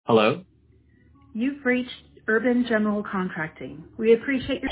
Hello? You've reached Urban General Contracting. We appreciate your